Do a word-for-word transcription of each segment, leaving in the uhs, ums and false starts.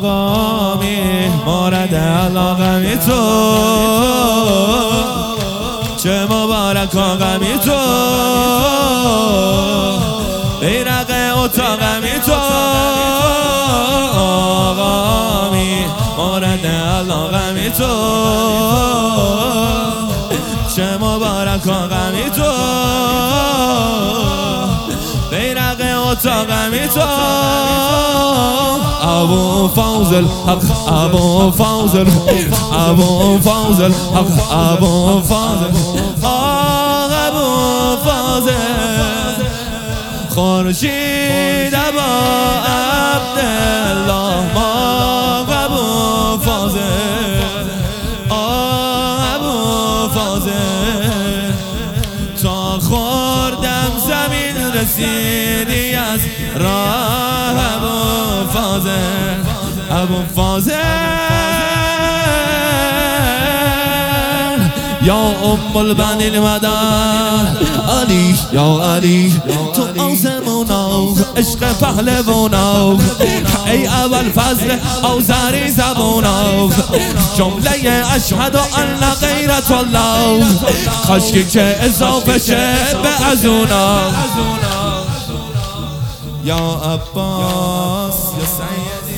آقامی مورد علاقمی تو، چه مبارک آقامی تو، بیرق اتاقمی تو، آقامی مورد علاقمی تو، چه مبارک آقامی تو، بیرق اتاقمی تو، ابو فاضل حق ابو فاضل ابو فاضل حق ابو فاضل ابو فاضل خورشید ابا عبدالله ما ابو فاضل ابو فاضل تا خوردم زمین رسیدی از راه ابو فاضل ابو فاضل یا ام البنین مدن علی یا علی تو آسمونا عشق پهلوانا ای اول فضل آذری زبونا جمله اشهد ان غیرت الله خشکی که اضافه شه به از اونا یا عباس یا سیدی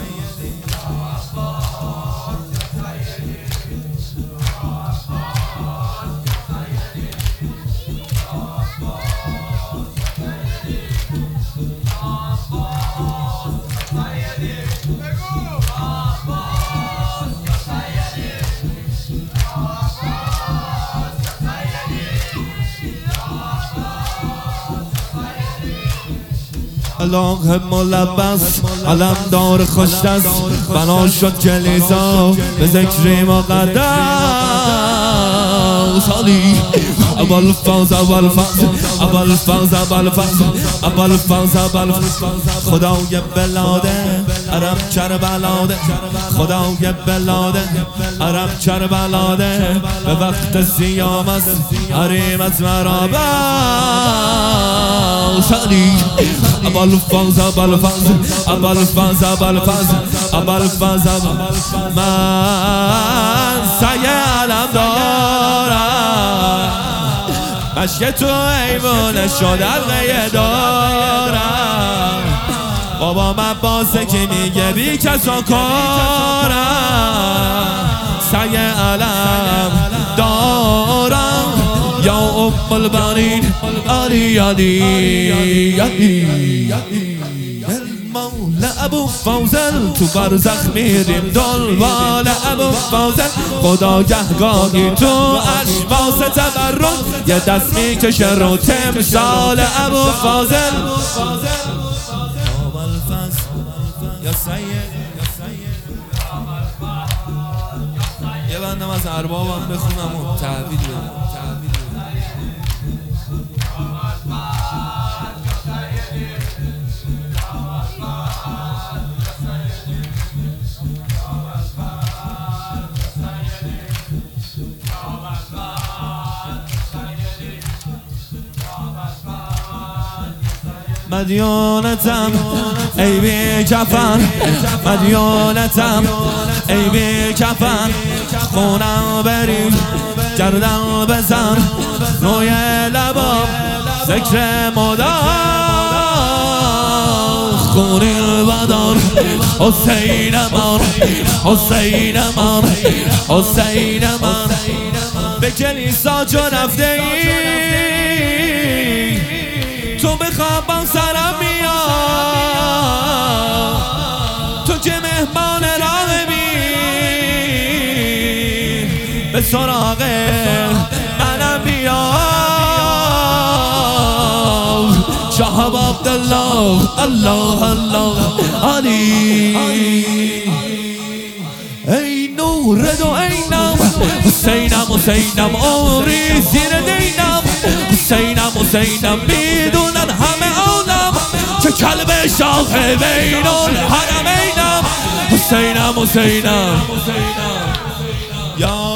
الله ملبس علم دار خوشدست بنا شد کلیسا به ذکر مقدس علی اول فاز اول فاز اول فاز اول فاز اول فاز اول فاز خدای بلاده عرب کربلاده خدای بلاده عرب کربلاده به وقت سیام است حریمت مرا باش علی اول فاز اول فاز اول فاز اول فاز اول فاز من سعی علم دارم مشک تو ایوانه شد حلقه دارم بابا من باسه که میگه بی کسا کارم سعی علم دارم یا ام البنین علی علی علی مولا ابو فاضل تو برزخ میریم دنبال ابو فاضل خدا گهگاهی تو اشواس تبرک یه دست میکشه رو تمثال ابو فاضل یا سید یه بندم از اربابم بخونم و تحویل بدم مدیونتم ای بی کفن مدیونتم ای بی کفن خونم بریم گردم بزن روی لبام ذکر مدام خونی بدار حسین من حسین من حسین من به کلیسا چو رفته ای تو بخواب با سرم میاد تو که مهمان راه بی به سراغ منم بیاد شهاب عبدالله الله الله علی ای نور دو اینم حسینم حسینم آری زیر دینم حسینم حسینم میدونن همه آدم که کلب شاخ بین الحرمینم حسینم حسینم یا